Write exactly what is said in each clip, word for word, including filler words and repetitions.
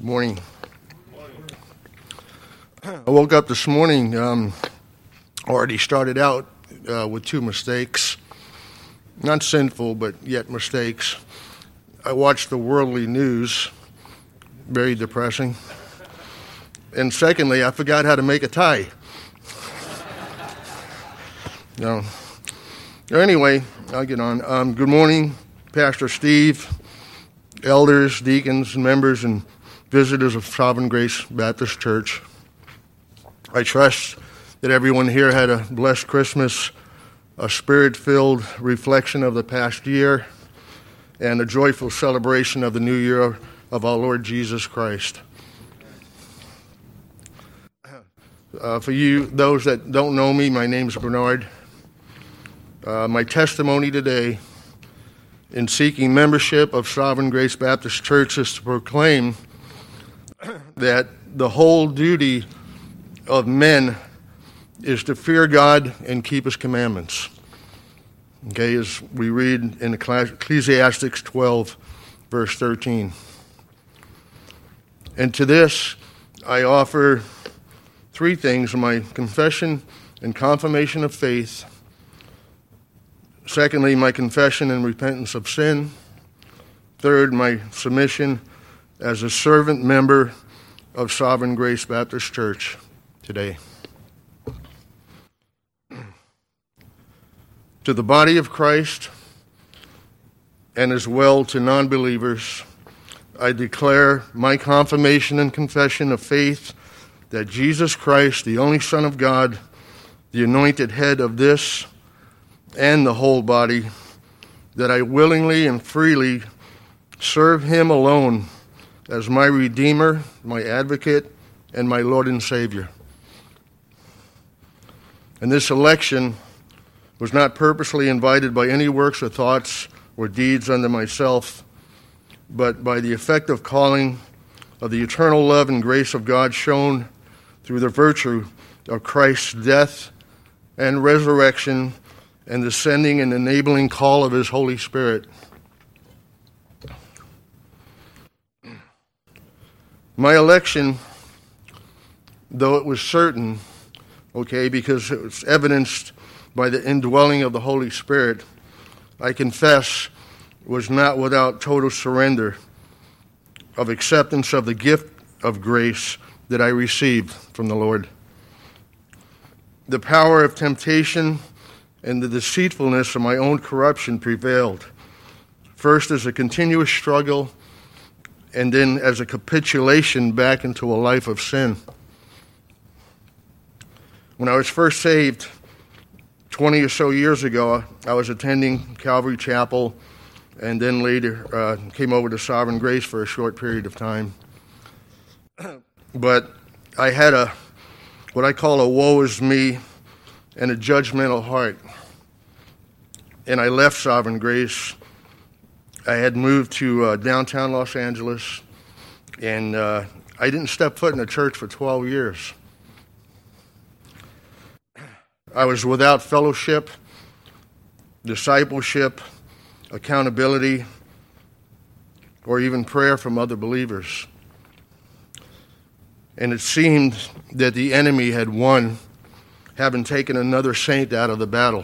Good morning. I woke up this morning, um, already started out uh, with two mistakes. Not sinful, but yet mistakes. I watched the worldly news, very depressing. And secondly, I forgot how to make a tie. No. Anyway, I'll get on. Um, good morning, Pastor Steve, elders, deacons, members, and visitors of Sovereign Grace Baptist Church. I trust that everyone here had a blessed Christmas, a spirit-filled reflection of the past year, and a joyful celebration of the new year of our Lord Jesus Christ. Uh, for you, those that don't know me, my name is Bernard. Uh, my testimony today in seeking membership of Sovereign Grace Baptist Church is to proclaim that the whole duty of men is to fear God and keep His commandments. Okay, as we read in Ecclesiastes twelve, verse thirteen. And to this, I offer three things: my confession and confirmation of faith. Secondly, my confession and repentance of sin. Third, my submission as a servant member of Sovereign Grace Baptist Church today. To the body of Christ, and as well to non-believers, I declare my confirmation and confession of faith that Jesus Christ, the only Son of God, the anointed head of this and the whole body, that I willingly and freely serve Him alone as my Redeemer, my Advocate, and my Lord and Savior. And this election was not purposely invited by any works or thoughts or deeds unto myself, but by the effective calling of the eternal love and grace of God shown through the virtue of Christ's death and resurrection and the sending and enabling call of His Holy Spirit. My election, though it was certain, okay, because it was evidenced by the indwelling of the Holy Spirit, I confess, was not without total surrender of acceptance of the gift of grace that I received from the Lord. The power of temptation and the deceitfulness of my own corruption prevailed, first as a continuous struggle and then as a capitulation back into a life of sin. When I was first saved twenty or so years ago, I was attending Calvary Chapel and then later uh, came over to Sovereign Grace for a short period of time. But I had a, what I call a woe is me and a judgmental heart. And I left Sovereign Grace. I had moved to uh, downtown Los Angeles, and uh, I didn't step foot in a church for twelve years. I was without fellowship, discipleship, accountability, or even prayer from other believers. And it seemed that the enemy had won, having taken another saint out of the battle.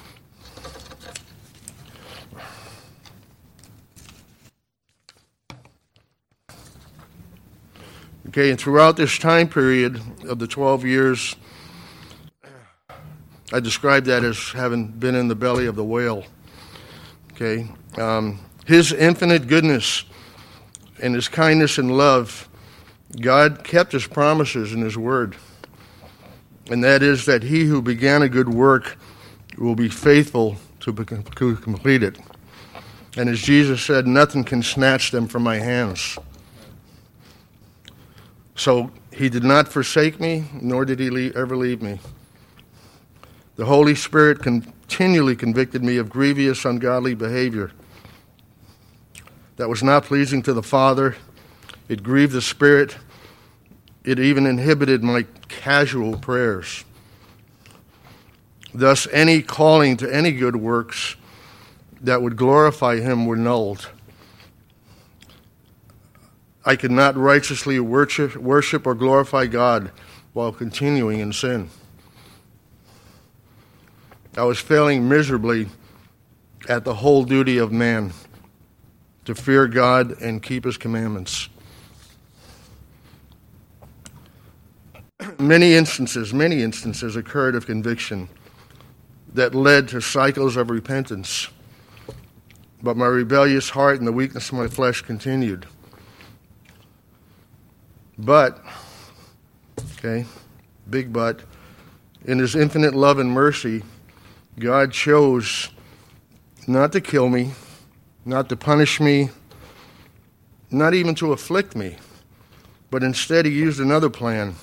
Okay, and throughout this time period of the twelve years, I describe that as having been in the belly of the whale. Okay, um, His infinite goodness and His kindness and love, God kept His promises in His word. And that is that He who began a good work will be faithful to, be, to complete it. And as Jesus said, nothing can snatch them from my hands. So He did not forsake me, nor did He leave, ever leave me. The Holy Spirit continually convicted me of grievous, ungodly behavior that was not pleasing to the Father. It grieved the Spirit. It even inhibited my casual prayers. Thus, any calling to any good works that would glorify Him were nulled. I could not righteously worship, worship or glorify God while continuing in sin. I was failing miserably at the whole duty of man, to fear God and keep his commandments. Many instances, many instances occurred of conviction that led to cycles of repentance. But my rebellious heart and the weakness of my flesh continued. But, okay, big but, in his infinite love and mercy, God chose not to kill me, not to punish me, not even to afflict me, but instead he used another plan.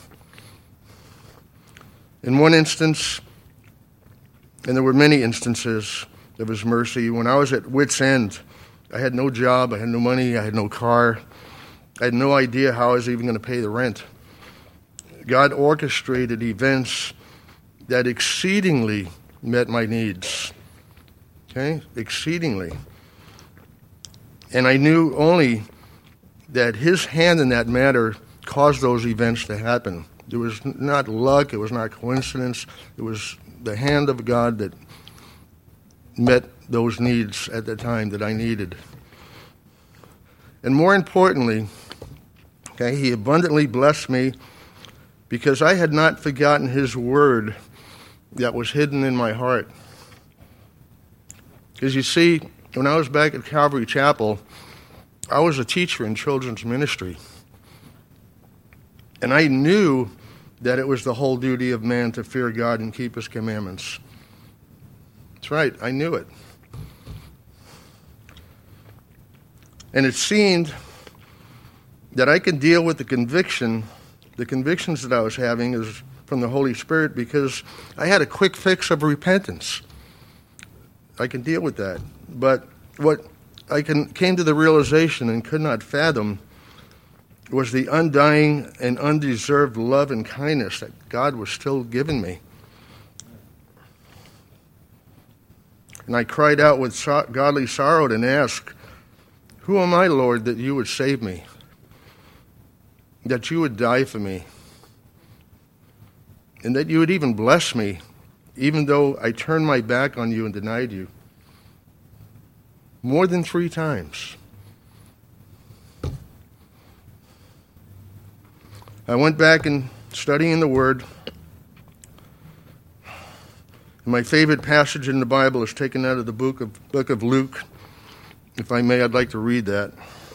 In one instance, and there were many instances of his mercy, when I was at wit's end, I had no job, I had no money, I had no car, I had no idea how I was even going to pay the rent. God orchestrated events that exceedingly met my needs. Okay? Exceedingly. And I knew only that his hand in that matter caused those events to happen. It was not luck, it was not coincidence, it was the hand of God that met those needs at the time that I needed. And more importantly, okay, he abundantly blessed me because I had not forgotten his word that was hidden in my heart. Because you see, when I was back at Calvary Chapel, I was a teacher in children's ministry. And I knew that it was the whole duty of man to fear God and keep his commandments. That's right, I knew it. And it seemed that I could deal with the conviction, the convictions that I was having is from the Holy Spirit, because I had a quick fix of repentance. I can deal with that. But what I can, came to the realization and could not fathom was the undying and undeserved love and kindness that God was still giving me. And I cried out with so- godly sorrow and asked, "Who am I, Lord, that you would save me? That you would die for me? And that you would even bless me, even though I turned my back on you and denied you?" More than three times. I went back and studying the Word. My favorite passage in the Bible is taken out of the book of, book of Luke. If I may, I'd like to read that.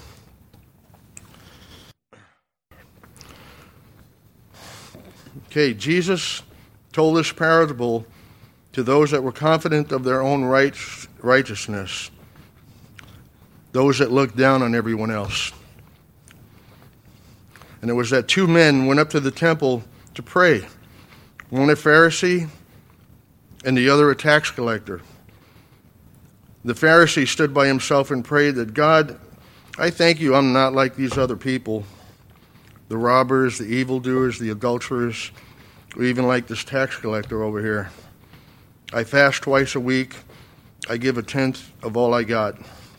Okay, Jesus told this parable to those that were confident of their own right, righteousness, those that looked down on everyone else. And it was that two men went up to the temple to pray, one a Pharisee and the other a tax collector. The Pharisee stood by himself and prayed that, "God, I thank you I'm not like these other people, the robbers, the evildoers, the adulterers, or even like this tax collector over here. I fast twice a week. I give a tenth of all I got."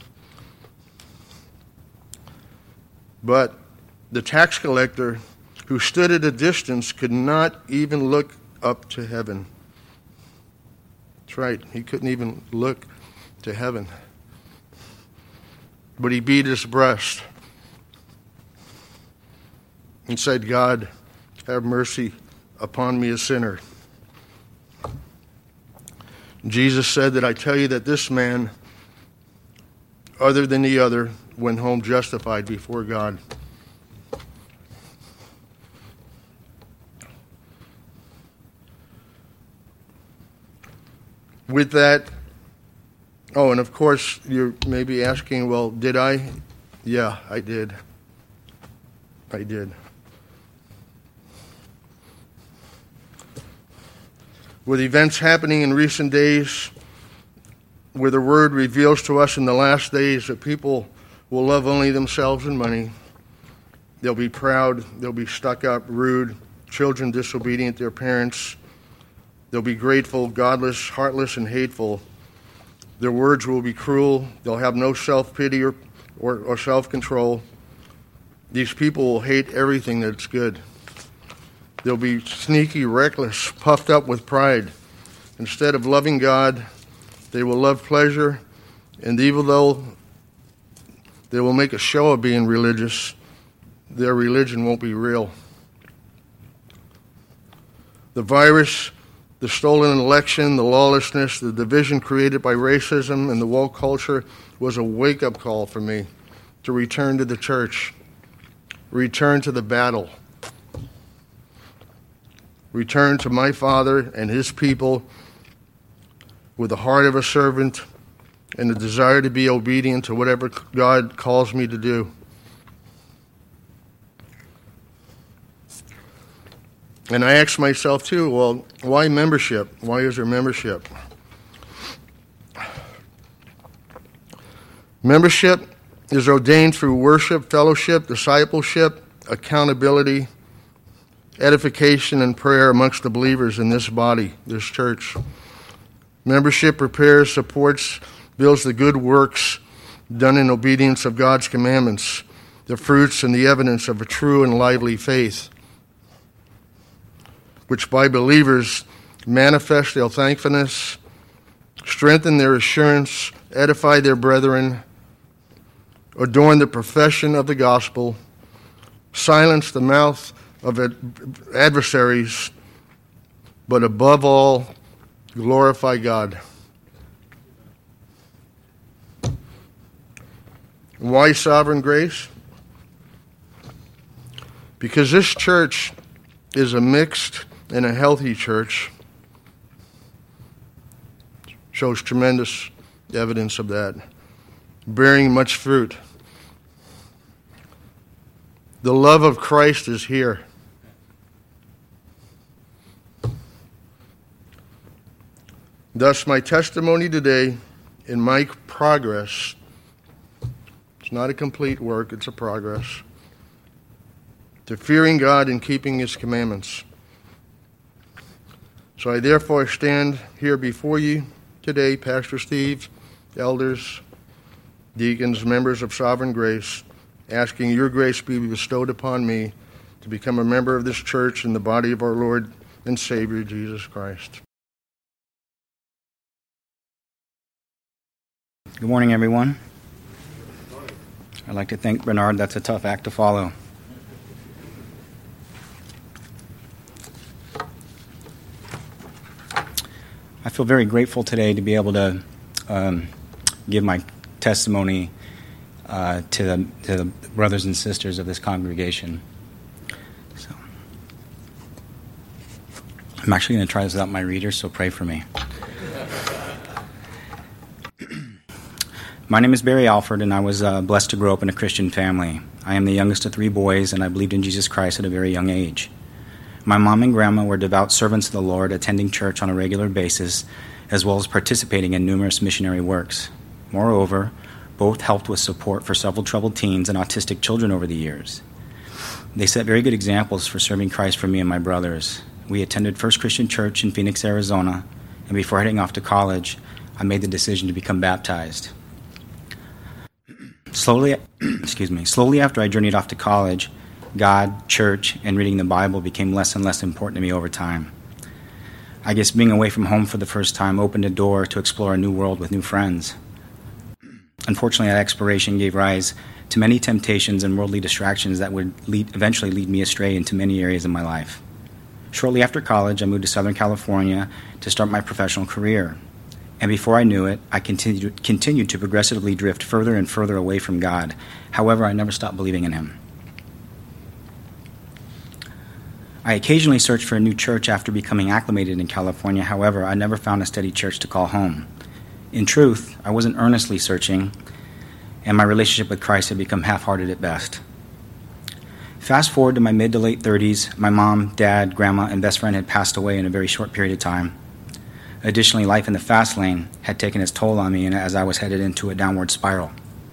But the tax collector, who stood at a distance, could not even look up to heaven. That's right, he couldn't even look to heaven. But he beat his breast and said, "God, have mercy upon me, a sinner." Jesus said that, "I tell you that this man, other than the other, went home justified before God." With that, oh, and of course, you're maybe asking, well, did I? Yeah, I did. I did. With events happening in recent days, where the Word reveals to us in the last days that people will love only themselves and money, they'll be proud, they'll be stuck up, rude, children disobedient to their parents, they'll be grateful, godless, heartless, and hateful. Their words will be cruel. They'll have no self-pity or, or, or self-control. These people will hate everything that's good. They'll be sneaky, reckless, puffed up with pride. Instead of loving God, they will love pleasure, and even though they will make a show of being religious, their religion won't be real. The virus, the stolen election, the lawlessness, the division created by racism and the woke culture was a wake-up call for me to return to the church, return to the battle, return to my Father and his people with the heart of a servant and the desire to be obedient to whatever God calls me to do. And I ask myself too, well, why membership? Why is there membership? Membership is ordained through worship, fellowship, discipleship, accountability, edification, and prayer amongst the believers in this body, this church. Membership prepares, supports, builds the good works done in obedience of God's commandments, the fruits and the evidence of a true and lively faith, which by believers manifest their thankfulness, strengthen their assurance, edify their brethren, adorn the profession of the gospel, silence the mouth of adversaries, but above all, glorify God. Why sovereign grace? Because this church is a mixed and a healthy church. Shows tremendous evidence of that. Bearing much fruit. The love of Christ is here. Thus, my testimony today in my progress, it's not a complete work, it's a progress, to fearing God and keeping his commandments. So I therefore stand here before you today, Pastor Steve, elders, deacons, members of Sovereign Grace, asking your grace be bestowed upon me to become a member of this church in the body of our Lord and Savior, Jesus Christ. Good morning, everyone. I'd like to thank Bernard. That's a tough act to follow. I feel very grateful today to be able to um, give my testimony uh, to, the, to the brothers and sisters of this congregation. So, I'm actually going to try this without my reader, so pray for me. My name is Barry Alford, and I was uh, blessed to grow up in a Christian family. I am the youngest of three boys, and I believed in Jesus Christ at a very young age. My mom and grandma were devout servants of the Lord, attending church on a regular basis, as well as participating in numerous missionary works. Moreover, both helped with support for several troubled teens and autistic children over the years. They set very good examples for serving Christ for me and my brothers. We attended First Christian Church in Phoenix, Arizona, and before heading off to college, I made the decision to become baptized. Slowly, excuse me, slowly after I journeyed off to college, God, church, and reading the Bible became less and less important to me over time. I guess being away from home for the first time opened a door to explore a new world with new friends. Unfortunately, that exploration gave rise to many temptations and worldly distractions that would lead, eventually lead me astray into many areas of my life. Shortly after college, I moved to Southern California to start my professional career. And before I knew it, I continued, continued to progressively drift further and further away from God. However, I never stopped believing in him. I occasionally searched for a new church after becoming acclimated in California. However, I never found a steady church to call home. In truth, I wasn't earnestly searching, and my relationship with Christ had become half-hearted at best. Fast forward to my mid to late thirties, my mom, dad, grandma, and best friend had passed away in a very short period of time. Additionally, life in the fast lane had taken its toll on me, and as I was headed into a downward spiral,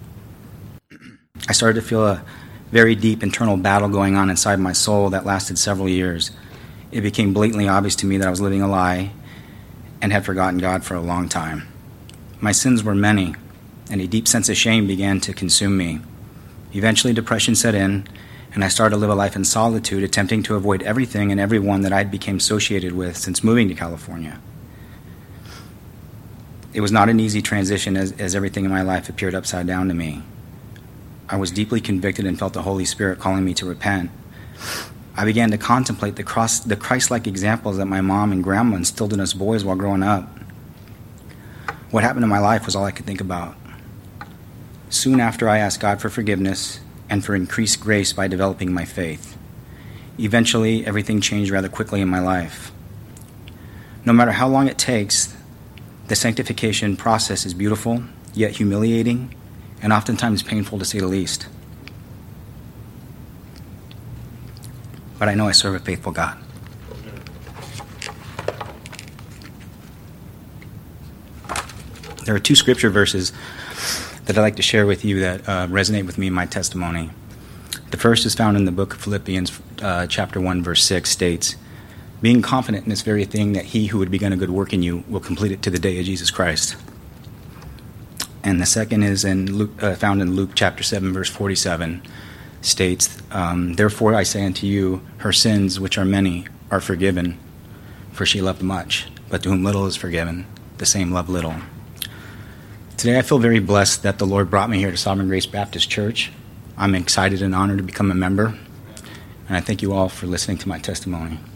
I started to feel a very deep internal battle going on inside my soul that lasted several years. It became blatantly obvious to me that I was living a lie and had forgotten God for a long time. My sins were many, and a deep sense of shame began to consume me. Eventually, depression set in, and I started to live a life in solitude, attempting to avoid everything and everyone that I'd become associated with since moving to California. It was not an easy transition as, as everything in my life appeared upside down to me. I was deeply convicted and felt the Holy Spirit calling me to repent. I began to contemplate the, cross, the Christ-like examples that my mom and grandma instilled in us boys while growing up. What happened in my life was all I could think about. Soon after, I asked God for forgiveness and for increased grace by developing my faith. Eventually, everything changed rather quickly in my life. No matter how long it takes, the sanctification process is beautiful, yet humiliating, and oftentimes painful to say the least. But I know I serve a faithful God. There are two scripture verses that I'd like to share with you that uh, resonate with me in my testimony. The first is found in the book of Philippians, uh, chapter one, verse six, states, "Being confident in this very thing, that he who had begun a good work in you will complete it to the day of Jesus Christ." And the second is in Luke, uh, found in Luke chapter seven, verse forty-seven, states, um, "Therefore I say unto you, her sins, which are many, are forgiven, for she loved much. But to whom little is forgiven, the same love little." Today I feel very blessed that the Lord brought me here to Sovereign Grace Baptist Church. I'm excited and honored to become a member, and I thank you all for listening to my testimony.